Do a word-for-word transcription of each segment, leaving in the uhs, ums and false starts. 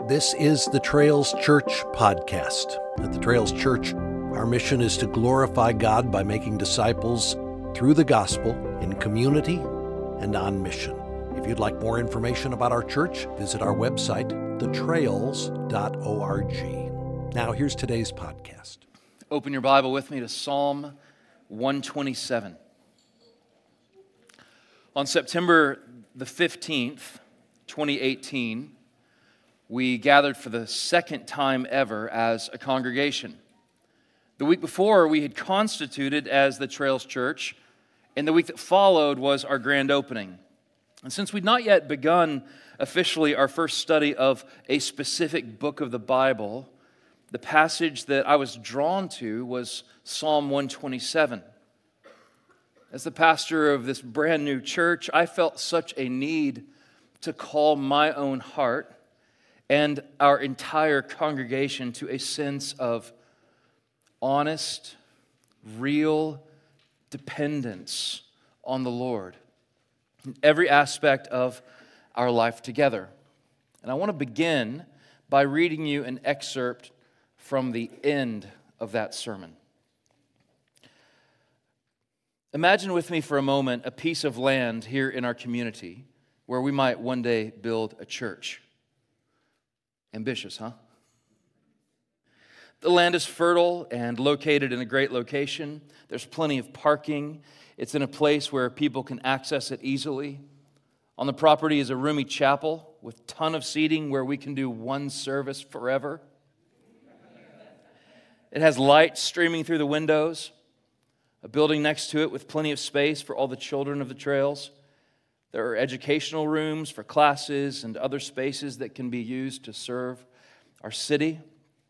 This is the Trails Church podcast. At the Trails Church, our mission is to glorify God by making disciples through the gospel in community and on mission. If you'd like more information about our church, visit our website, the trails dot org. Now, here's today's podcast. Open your Bible with me to Psalm one twenty-seven. On September the fifteenth, twenty eighteen, we gathered for the second time ever as a congregation. The week before, we had constituted as the Trails Church, and the week that followed was our grand opening. And since we'd not yet begun officially our first study of a specific book of the Bible, the passage that I was drawn to was Psalm one twenty-seven. As the pastor of this brand new church, I felt such a need to call my own heart and our entire congregation to a sense of honest, real dependence on the Lord in every aspect of our life together. And I want to begin by reading you an excerpt from the end of that sermon. Imagine with me for a moment a piece of land here in our community where we might one day build a church. Ambitious, huh? The land is fertile and located in a great location. There's plenty of parking. It's in a place where people can access it easily. On the property is a roomy chapel with a ton of seating where we can do one service forever. It has light streaming through the windows, a building next to it with plenty of space for all the children of the trails. There are educational rooms for classes and other spaces that can be used to serve our city.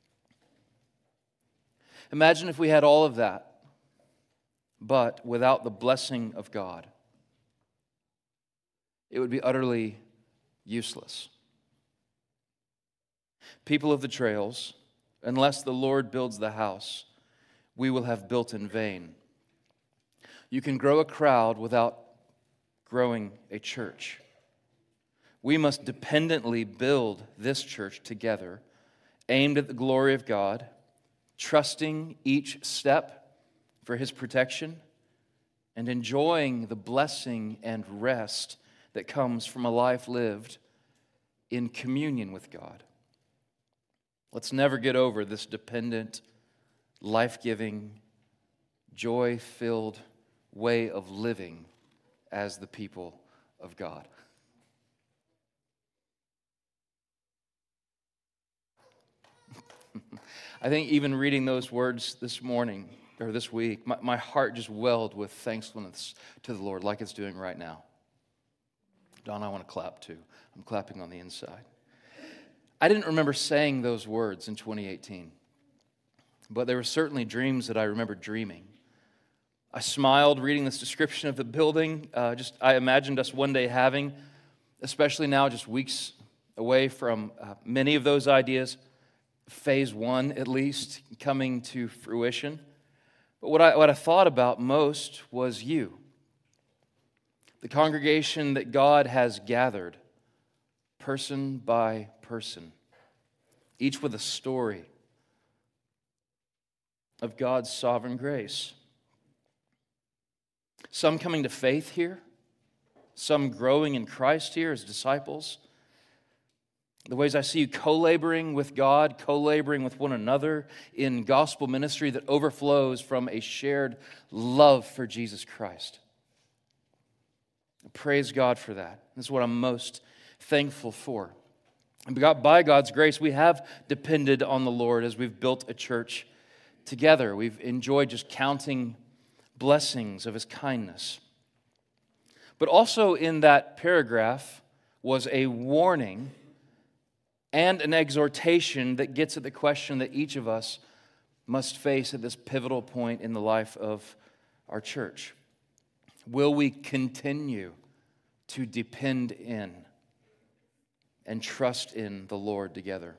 Imagine if we had all of that, but without the blessing of God. It would be utterly useless. People of the trails, unless the Lord builds the house, we will have built in vain. You can grow a crowd without growing a church. We must dependently build this church together, aimed at the glory of God, trusting each step for His protection, and enjoying the blessing and rest that comes from a life lived in communion with God. Let's never get over this dependent, life-giving, joy-filled way of living as the people of God. I think even reading those words this morning, or this week, my, my heart just welled with thankfulness to the Lord like it's doing right now. Don, I want to clap too. I'm clapping on the inside. I didn't remember saying those words in twenty eighteen, but there were certainly dreams that I remember dreaming. I smiled reading this description of the building. Uh, just I imagined us one day having, especially now just weeks away from uh, many of those ideas, phase one at least, coming to fruition. But what I, what I thought about most was you, the congregation that God has gathered, person by person, each with a story of God's sovereign grace. Some coming to faith here, some growing in Christ here as disciples. The ways I see you co-laboring with God, co-laboring with one another in gospel ministry that overflows from a shared love for Jesus Christ. Praise God for that. This is what I'm most thankful for. And by God's grace, we have depended on the Lord as we've built a church together. We've enjoyed just counting blessings of His kindness. But also in that paragraph was a warning and an exhortation that gets at the question that each of us must face at this pivotal point in the life of our church. Will we continue to depend in and trust in the Lord together?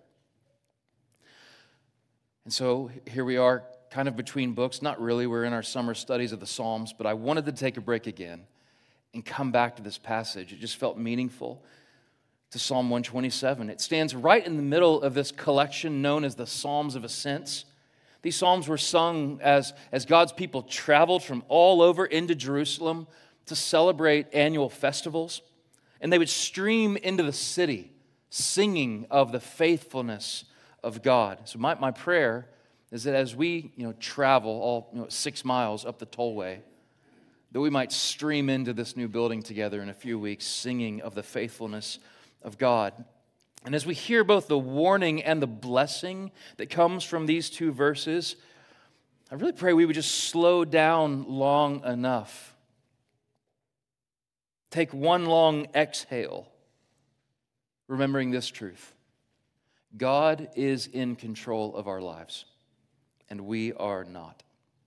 And so here we are, kind of between books. Not really, we're in our summer studies of the Psalms, but I wanted to take a break again and come back to this passage. It just felt meaningful to Psalm one twenty-seven. It stands right in the middle of this collection known as the Psalms of Ascents. These psalms were sung as, as God's people traveled from all over into Jerusalem to celebrate annual festivals. And they would stream into the city singing of the faithfulness of God. So my, my prayer is that as we you know, travel all you know, six miles up the tollway, that we might stream into this new building together in a few weeks singing of the faithfulness of God. And as we hear both the warning and the blessing that comes from these two verses, I really pray we would just slow down long enough. Take one long exhale, remembering this truth. God is in control of our lives, and we are not.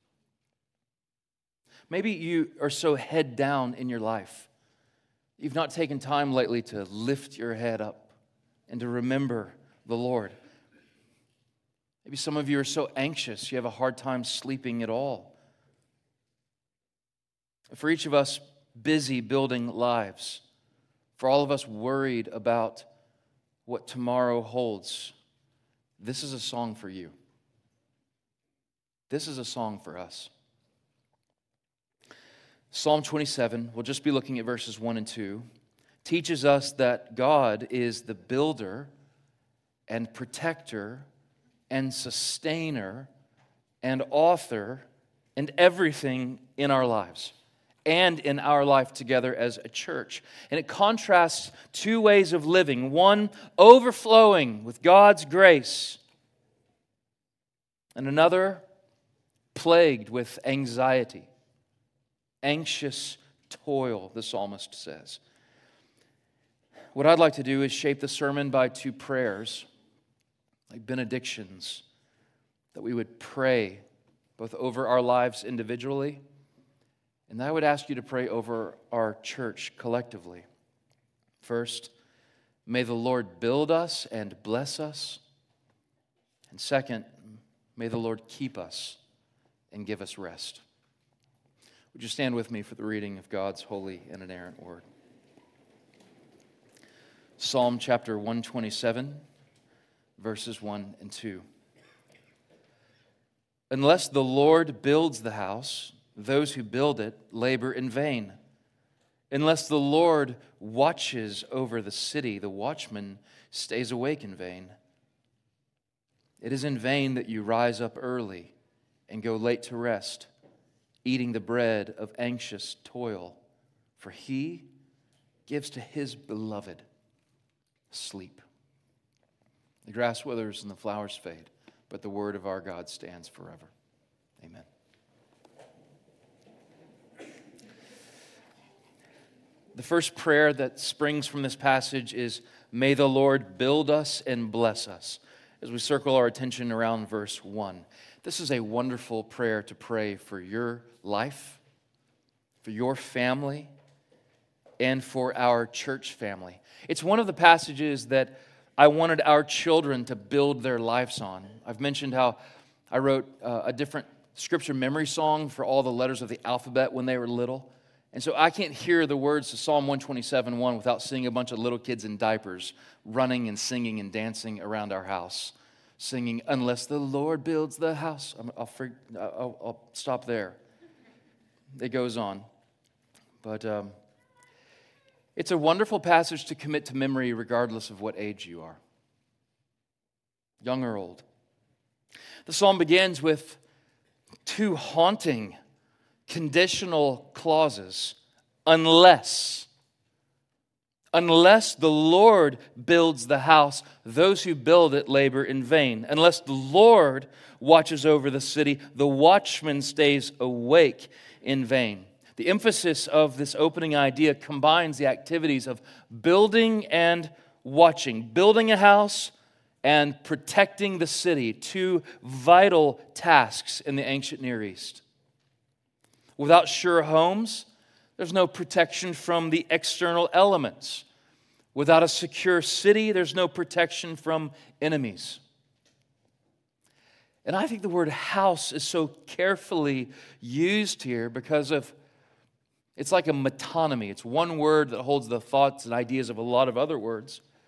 Maybe you are so head down in your life, you've not taken time lately to lift your head up and to remember the Lord. Maybe some of you are so anxious, you have a hard time sleeping at all. For each of us busy building lives, for all of us worried about what tomorrow holds, this is a song for you. This is a song for us. Psalm twenty-seven, we'll just be looking at verses one and two, teaches us that God is the builder and protector and sustainer and author and everything in our lives and in our life together as a church. And it contrasts two ways of living, one overflowing with God's grace and another plagued with anxiety, anxious toil, the psalmist says. What I'd like to do is shape the sermon by two prayers, like benedictions, that we would pray both over our lives individually, and I would ask you to pray over our church collectively. First, may the Lord build us and bless us. And second, may the Lord keep us and give us rest. Would you stand with me for the reading of God's holy and inerrant word? Psalm chapter one twenty-seven, verses one and two. Unless the Lord builds the house, those who build it labor in vain. Unless the Lord watches over the city, the watchman stays awake in vain. It is in vain that you rise up early and go late to rest, eating the bread of anxious toil, for he gives to his beloved sleep. The grass withers and the flowers fade, but the word of our God stands forever. Amen. The first prayer that springs from this passage is, may the Lord build us and bless us, as we circle our attention around verse one. This is a wonderful prayer to pray for your life, for your family, and for our church family. It's one of the passages that I wanted our children to build their lives on. I've mentioned how I wrote uh, a different scripture memory song for all the letters of the alphabet when they were little. And so I can't hear the words to Psalm one twenty-seven one without seeing a bunch of little kids in diapers running and singing and dancing around our house, singing, unless the Lord builds the house. I'll, I'll, I'll stop there. It goes on. But um, it's a wonderful passage to commit to memory regardless of what age you are, young or old. The psalm begins with two haunting conditional clauses. Unless, unless the Lord builds the house, those who build it labor in vain. Unless the Lord watches over the city, the watchman stays awake in vain. The emphasis of this opening idea combines the activities of building and watching. Building a house and protecting the city, two vital tasks in the ancient Near East. Without sure homes, there's no protection from the external elements. Without a secure city, there's no protection from enemies. And I think the word house is so carefully used here because of, it's like a metonymy. It's one word that holds the thoughts and ideas of a lot of other words.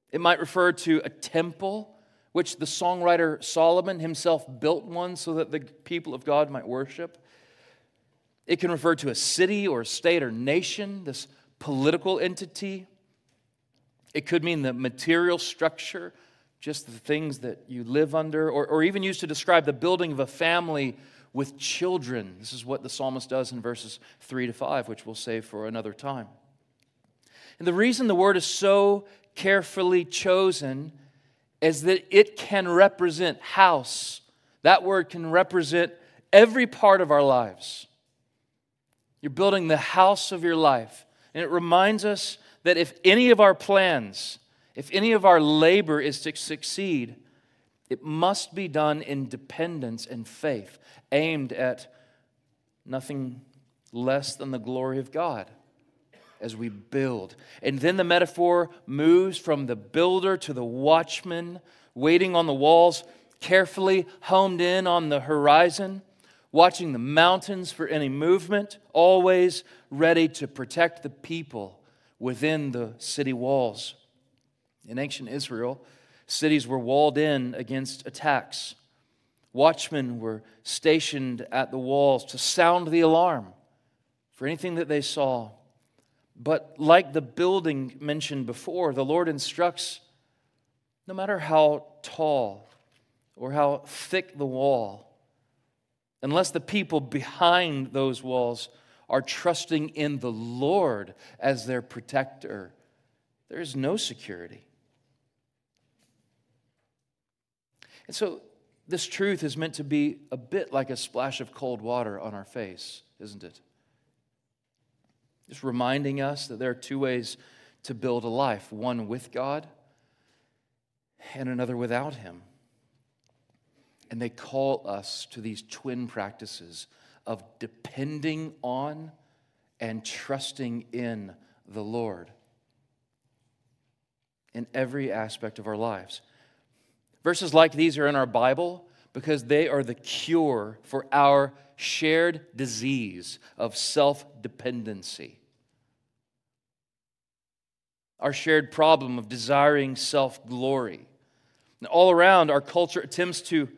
It might refer to a temple, which the songwriter Solomon himself built one so that the people of God might worship. It can refer to a city or a state or nation, this political entity. It could mean the material structure, just the things that you live under, or, or even used to describe the building of a family with children. This is what the psalmist does in verses three to five, which we'll save for another time. And the reason the word is so carefully chosen is that it can represent house. That word can represent every part of our lives. You're building the house of your life. And it reminds us that if any of our plans, if any of our labor is to succeed, it must be done in dependence and faith, aimed at nothing less than the glory of God as we build. And then the metaphor moves from the builder to the watchman, waiting on the walls, carefully homed in on the horizon, watching the mountains for any movement, always ready to protect the people within the city walls. In ancient Israel, cities were walled in against attacks. Watchmen were stationed at the walls to sound the alarm for anything that they saw. But like the building mentioned before, the Lord instructs, no matter how tall or how thick the wall, unless the people behind those walls are trusting in the Lord as their protector, there is no security. And so this truth is meant to be a bit like a splash of cold water on our face, isn't it? Just reminding us that there are two ways to build a life, one with God and another without Him. And they call us to these twin practices of depending on and trusting in the Lord in every aspect of our lives. Verses like these are in our Bible because they are the cure for our shared disease of self-dependency. Our shared problem of desiring self-glory. And all around, our culture attempts to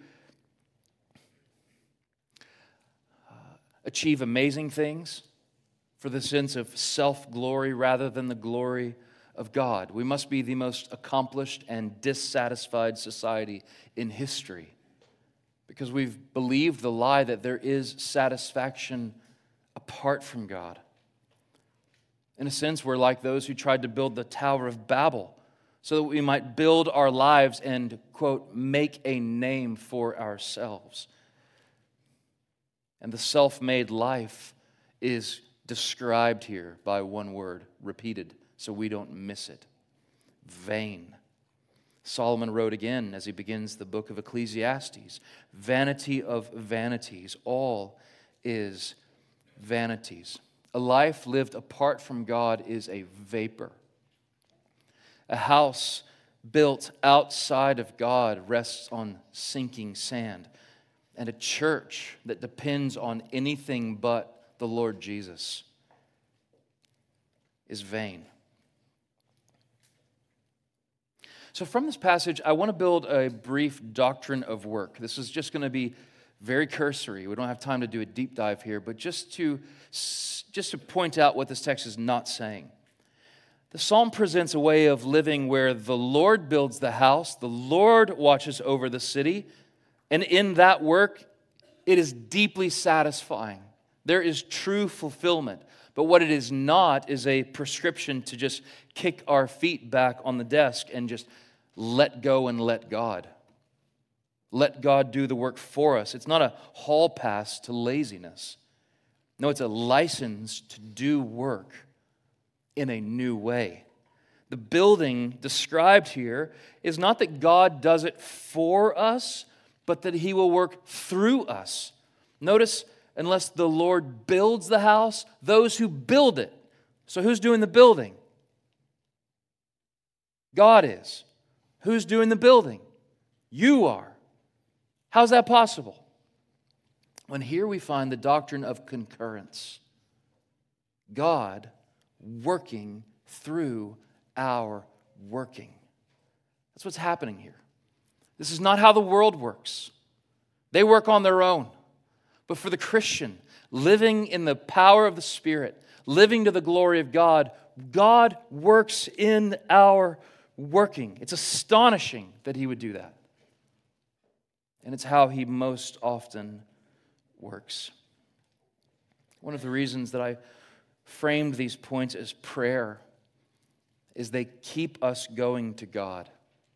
achieve amazing things for the sense of self-glory rather than the glory of God. We must be the most accomplished and dissatisfied society in history because we've believed the lie that there is satisfaction apart from God. In a sense, we're like those who tried to build the Tower of Babel so that we might build our lives and, quote, make a name for ourselves. And the self-made life is described here by one word, repeated, so we don't miss it. Vain. Solomon wrote again as he begins the book of Ecclesiastes, vanity of vanities, all is vanities. A life lived apart from God is a vapor. A house built outside of God rests on sinking sand. And a church that depends on anything but the Lord Jesus is vain. So from this passage, I want to build a brief doctrine of work. This is just going to be very cursory. We don't have time to do a deep dive here, but just to, just to point out what this text is not saying. The psalm presents a way of living where the Lord builds the house, the Lord watches over the city, and in that work, it is deeply satisfying. There is true fulfillment. But what it is not is a prescription to just kick our feet back on the desk and just let go and let God. Let God do the work for us. It's not a hall pass to laziness. No, it's a license to do work in a new way. The building described here is not that God does it for us, but that He will work through us. Notice, unless the Lord builds the house, those who build it. So who's doing the building? God is. Who's doing the building? You are. How's that possible? When here we find the doctrine of concurrence. God working through our working. That's what's happening here. This is not how the world works. They work on their own. But for the Christian, living in the power of the Spirit, living to the glory of God, God works in our working. It's astonishing that He would do that. And it's how He most often works. One of the reasons that I framed these points as prayer is they keep us going to God.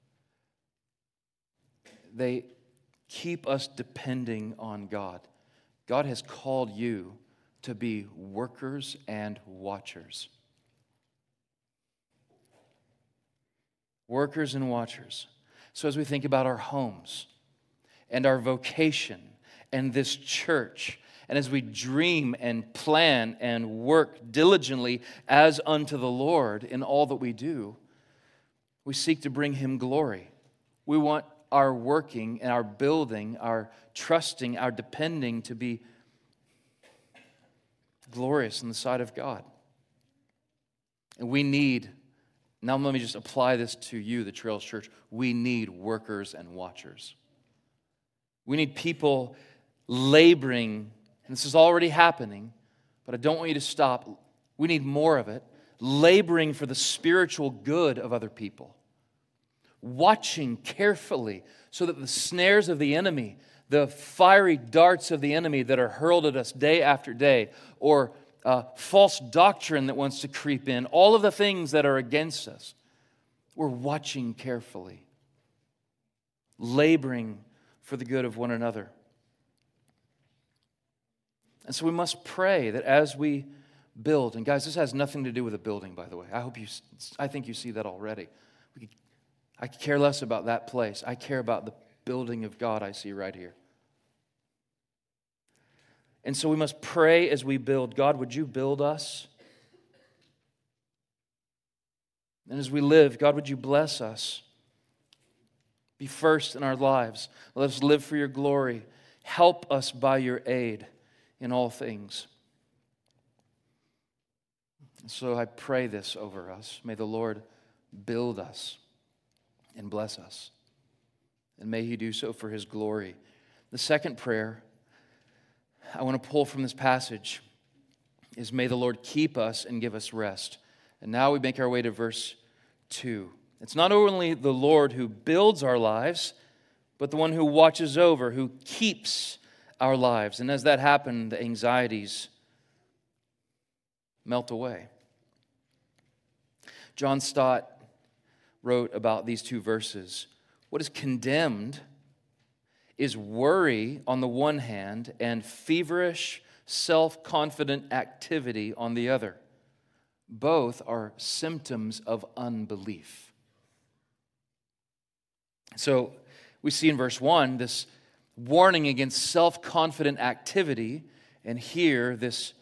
They keep us depending on God. God has called you to be workers and watchers. Workers and watchers. So as we think about our homes and our vocation and this church, and as we dream and plan and work diligently as unto the Lord in all that we do, we seek to bring Him glory. We want our working and our building, our trusting, our depending to be glorious in the sight of God. And we need, now let me just apply this to you, the Trails Church. We need workers and watchers. We need people laboring, and this is already happening, but I don't want you to stop. We need more of it, laboring for the spiritual good of other people. Watching carefully so that the snares of the enemy, the fiery darts of the enemy that are hurled at us day after day, or uh, false doctrine that wants to creep in, all of the things that are against us, we're watching carefully, laboring for the good of one another. And so we must pray that as we build, and guys, this has nothing to do with a building, by the way. I hope you, I think you see that already. We could, I could care less about that place. I care about the building of God I see right here. And so we must pray as we build. God, would you build us? And as we live, God, would you bless us? Be first in our lives. Let us live for your glory. Help us by your aid in all things. And so I pray this over us. May the Lord build us and bless us. And may He do so for His glory. The second prayer I want to pull from this passage is, may the Lord keep us and give us rest. And now we make our way to verse two. It's not only the Lord who builds our lives, but the one who watches over, who keeps our lives. And as that happened, the anxieties melt away. John Stott wrote about these two verses. What is condemned is worry on the one hand and feverish, self-confident activity on the other. Both are symptoms of unbelief. So we see in verse one this warning against self-confident activity, and here this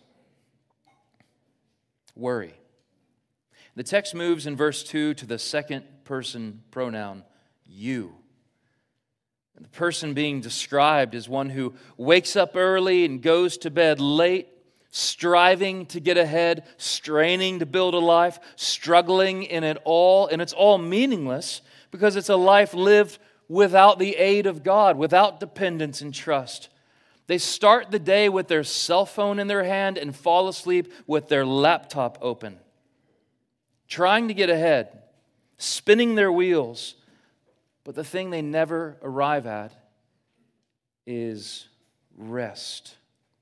worry. The text moves in verse two to the second person pronoun, you. And the person being described is one who wakes up early and goes to bed late, striving to get ahead, straining to build a life, struggling in it all, and it's all meaningless because it's a life lived without the aid of God, without dependence and trust. They start the day with their cell phone in their hand and fall asleep with their laptop open, trying to get ahead, spinning their wheels. But the thing they never arrive at is rest.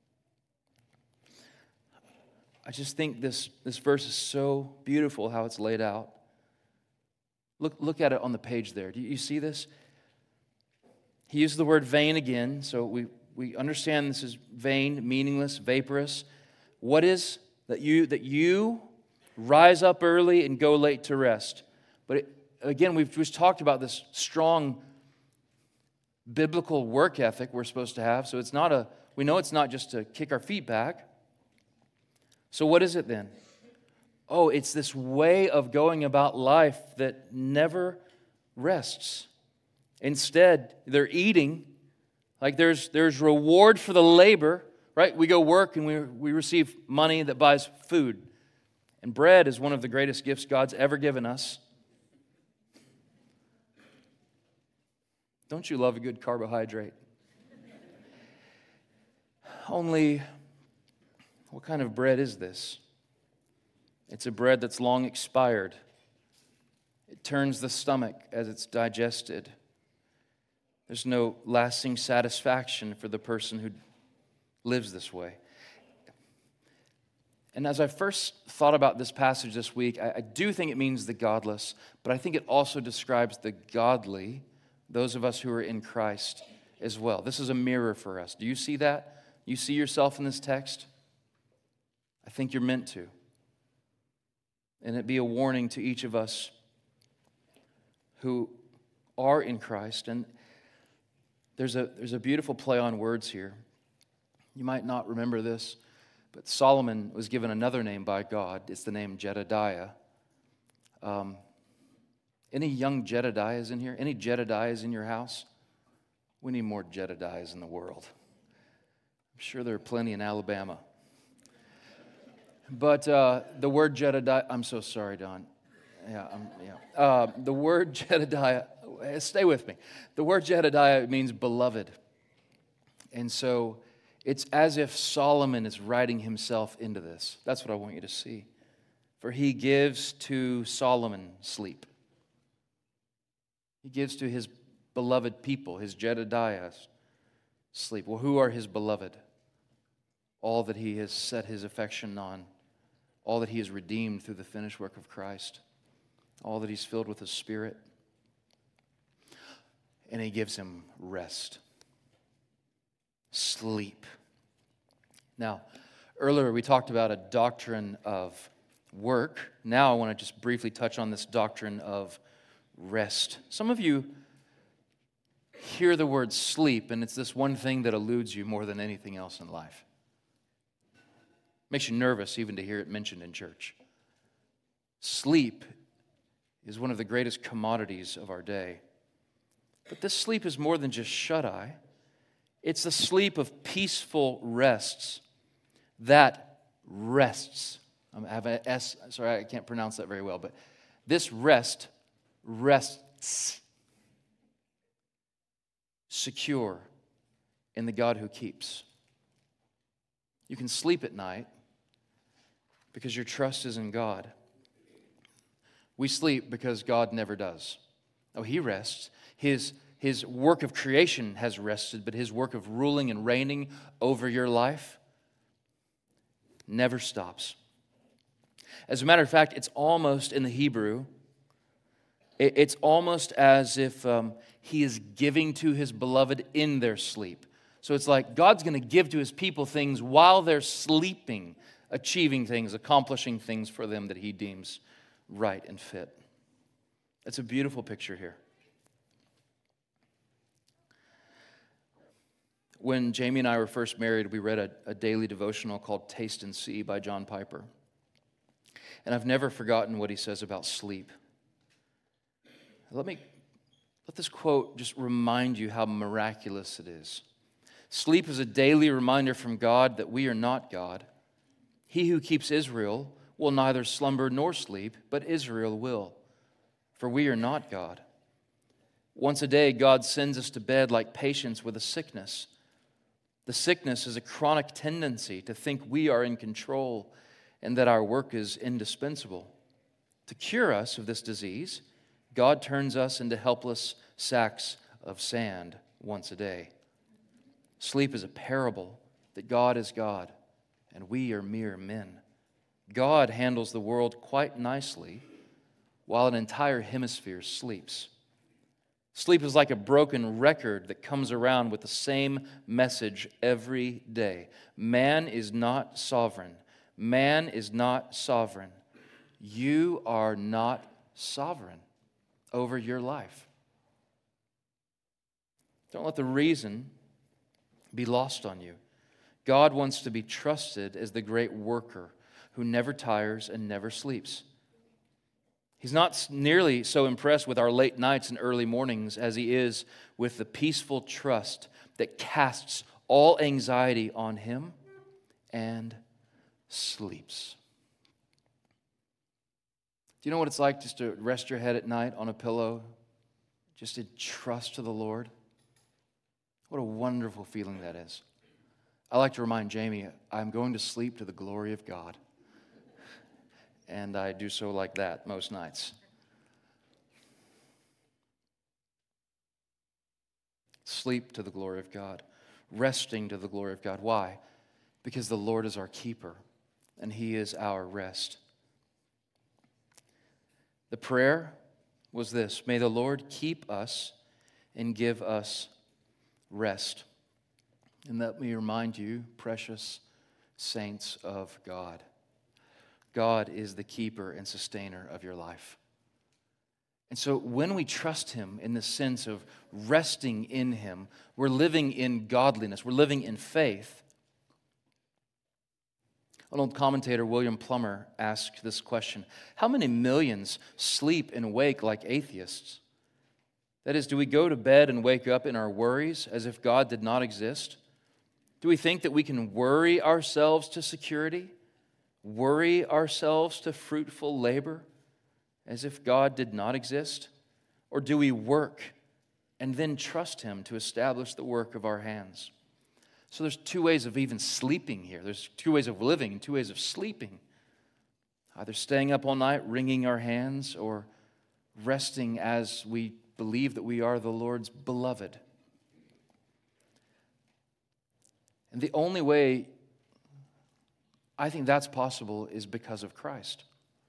I just think this, this verse is so beautiful how it's laid out. Look, look at it on the page there. Do you see this? He used the word vain again, so we, we understand this is vain, meaningless, vaporous. What is that you that you rise up early and go late to rest? But it, again, we've just talked about this strong biblical work ethic we're supposed to have. So it's not a, we know it's not just to kick our feet back. So what is it then? Oh, it's this way of going about life that never rests. Instead, they're eating, like there's there's reward for the labor, right? We go work and we, we receive money that buys food. And bread is one of the greatest gifts God's ever given us. Don't you love a good carbohydrate? Only, what kind of bread is this? It's a bread that's long expired. It turns the stomach as it's digested. There's no lasting satisfaction for the person who lives this way. And as I first thought about this passage this week, I, I do think it means the godless, but I think it also describes the godly, those of us who are in Christ as well. This is a mirror for us. Do you see that? You see yourself in this text? I think you're meant to. And it be a warning to each of us who are in Christ. And there's a, there's a beautiful play on words here. You might not remember this, but Solomon was given another name by God. It's the name Jedediah. Um, any young Jedediahs in here? Any Jedediahs in your house? We need more Jedediahs in the world. I'm sure there are plenty in Alabama. But uh, the word Jedediah, I'm so sorry, Don. Yeah, I'm, yeah. Uh, the word Jedediah, stay with me. The word Jedediah means beloved. And so it's as if Solomon is writing himself into this. That's what I want you to see. For he gives to Solomon sleep. He gives to his beloved people, his Jedediahs, sleep. Well, who are his beloved? All that he has set his affection on. All that he has redeemed through the finished work of Christ. All that he's filled with his Spirit. And he gives him rest. Sleep. Now, earlier we talked about a doctrine of work. Now I want to just briefly touch on this doctrine of rest. Some of you hear the word sleep, and it's this one thing that eludes you more than anything else in life. Makes you nervous even to hear it mentioned in church. Sleep is one of the greatest commodities of our day. But this sleep is more than just shut-eye. It's the sleep of peaceful rests that rests. I have an S, sorry, I can't pronounce that very well, but this rest rests secure in the God who keeps. You can sleep at night because your trust is in God. We sleep because God never does. Oh, he rests. His, his work of creation has rested, but his work of ruling and reigning over your life never stops. As a matter of fact, it's almost in the Hebrew, it, it's almost as if um, he is giving to his beloved in their sleep. So it's like God's going to give to his people things while they're sleeping, achieving things, accomplishing things for them that he deems right and fit. It's a beautiful picture here. When Jamie and I were first married, we read a, a daily devotional called Taste and See by John Piper. And I've never forgotten what he says about sleep. Let me let this quote just remind you how miraculous it is. Sleep is a daily reminder from God that we are not God. He who keeps Israel will neither slumber nor sleep, but Israel will. For we are not God. Once a day, God sends us to bed like patients with a sickness. The sickness is a chronic tendency to think we are in control and that our work is indispensable. To cure us of this disease, God turns us into helpless sacks of sand once a day. Sleep is a parable that God is God and we are mere men. God handles the world quite nicely while an entire hemisphere sleeps. Sleep is like a broken record that comes around with the same message every day. Man is not sovereign. Man is not sovereign. You are not sovereign over your life. Don't let the reason be lost on you. God wants to be trusted as the great worker who never tires and never sleeps. He's not nearly so impressed with our late nights and early mornings as he is with the peaceful trust that casts all anxiety on him and sleeps. Do you know what it's like just to rest your head at night on a pillow, just to trust to the Lord? What a wonderful feeling that is. I like to remind Jamie, I'm going to sleep to the glory of God. And I do so like that most nights. Sleep to the glory of God. Resting to the glory of God. Why? Because the Lord is our keeper, and He is our rest. The prayer was this: may the Lord keep us and give us rest. And let me remind you, precious saints of God, God is the keeper and sustainer of your life. And so when we trust Him in the sense of resting in Him, we're living in godliness, we're living in faith. An old commentator, William Plummer, asked this question: how many millions sleep and wake like atheists? That is, do we go to bed and wake up in our worries as if God did not exist? Do we think that we can worry ourselves to security, worry ourselves to fruitful labor, as if God did not exist? Or do we work and then trust Him to establish the work of our hands? So there's two ways of even sleeping here. There's two ways of living and two ways of sleeping. Either staying up all night, wringing our hands, or resting as we believe that we are the Lord's beloved. And the only way I think that's possible is because of Christ.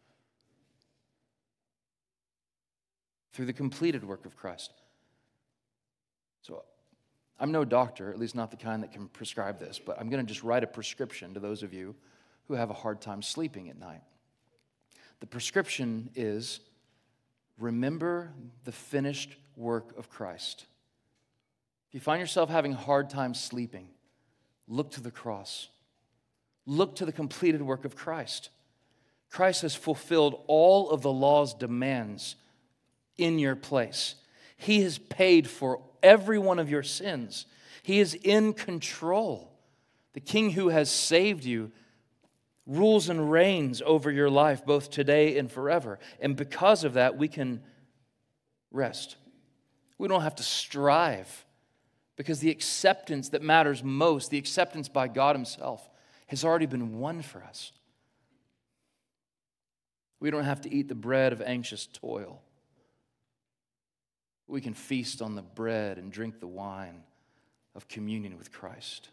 Through the completed work of Christ. So I'm no doctor, at least not the kind that can prescribe this, but I'm going to just write a prescription to those of you who have a hard time sleeping at night. The prescription is: remember the finished work of Christ. If you find yourself having a hard time sleeping, look to the cross. Look to the completed work of Christ. Christ has fulfilled all of the law's demands in your place. He has paid for every one of your sins. He is in control. The King who has saved you rules and reigns over your life both today and forever. And because of that, we can rest. We don't have to strive, because the acceptance that matters most, the acceptance by God Himself, has already been won for us. We don't have to eat the bread of anxious toil. We can feast on the bread and drink the wine of communion with Christ.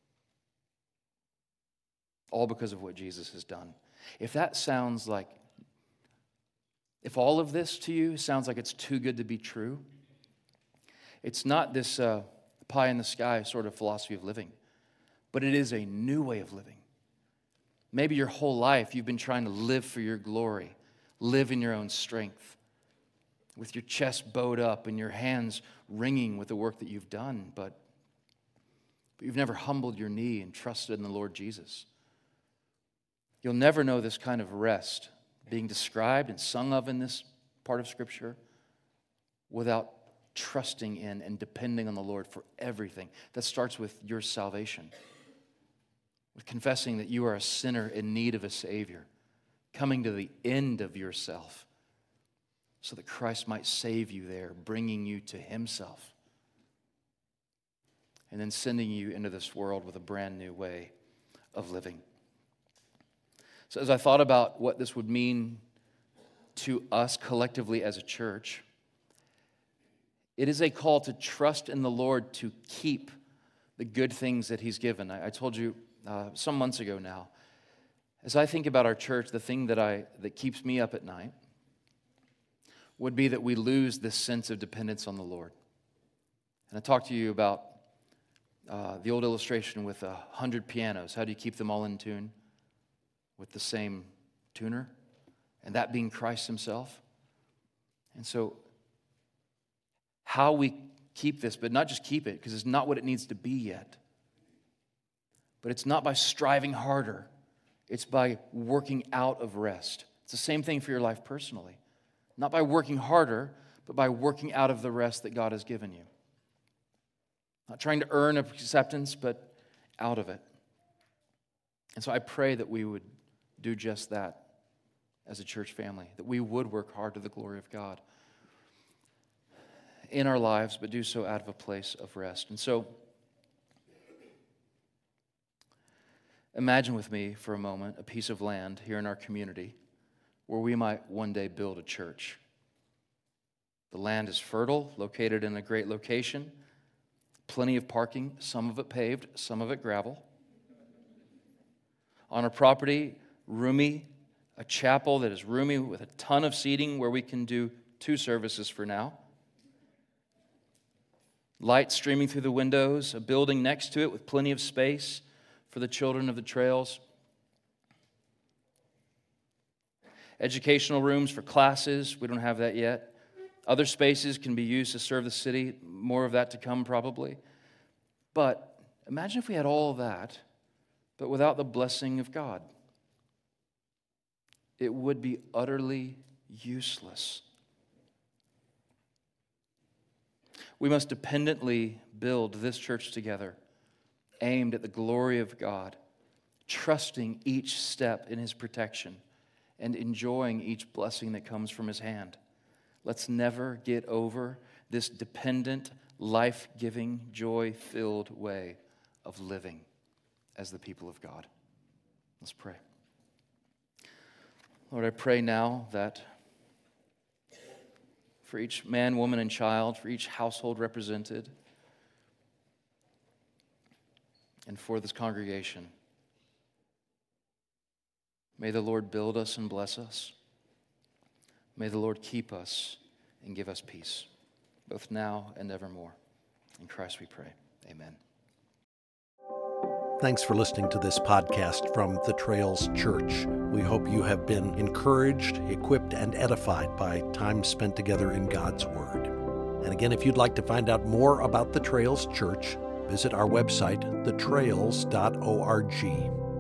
All because of what Jesus has done. If that sounds like, if all of this to you sounds like it's too good to be true, it's not this uh, pie in the sky sort of philosophy of living, but it is a new way of living. Maybe your whole life you've been trying to live for your glory, live in your own strength, with your chest bowed up and your hands ringing with the work that you've done, but, but you've never humbled your knee and trusted in the Lord Jesus. You'll never know this kind of rest being described and sung of in this part of Scripture without trusting in and depending on the Lord for everything. That starts with your salvation, with confessing that you are a sinner in need of a Savior, coming to the end of yourself so that Christ might save you there, bringing you to Himself, and then sending you into this world with a brand new way of living. So as I thought about what this would mean to us collectively as a church, it is a call to trust in the Lord to keep the good things that He's given. I, I told you uh, some months ago now, as I think about our church, the thing that I that keeps me up at night would be that we lose this sense of dependence on the Lord. And I talked to you about uh, the old illustration with a hundred pianos. How do you keep them all in tune? With the same tuner, and that being Christ Himself. And so how we keep this, but not just keep it, because it's not what it needs to be yet. But it's not by striving harder. It's by working out of rest. It's the same thing for your life personally. Not by working harder, but by working out of the rest that God has given you. Not trying to earn acceptance, but out of it. And so I pray that we would do just that as a church family, that we would work hard to the glory of God. in our lives, but do so out of a place of rest. And so, imagine with me for a moment a piece of land here in our community where we might one day build a church. The land is fertile, located in a great location, plenty of parking, some of it paved, some of it gravel. On a property, roomy, a chapel that is roomy with a ton of seating where we can do two services for now. Light streaming through the windows, a building next to it with plenty of space for the children of the trails. Educational rooms for classes, we don't have that yet. Other spaces can be used to serve the city, more of that to come probably. But imagine if we had all of that, but without the blessing of God. It would be utterly useless. We must dependently build this church together, aimed at the glory of God, trusting each step in His protection and enjoying each blessing that comes from His hand. Let's never get over this dependent, life-giving, joy-filled way of living as the people of God. Let's pray. Lord, I pray now that for each man, woman, and child, for each household represented, and for this congregation, may the Lord build us and bless us. May the Lord keep us and give us peace, both now and evermore. In Christ we pray. Amen. Thanks for listening to this podcast from The Trails Church. We hope you have been encouraged, equipped, and edified by time spent together in God's Word. And again, if you'd like to find out more about The Trails Church, visit our website, the trails dot org.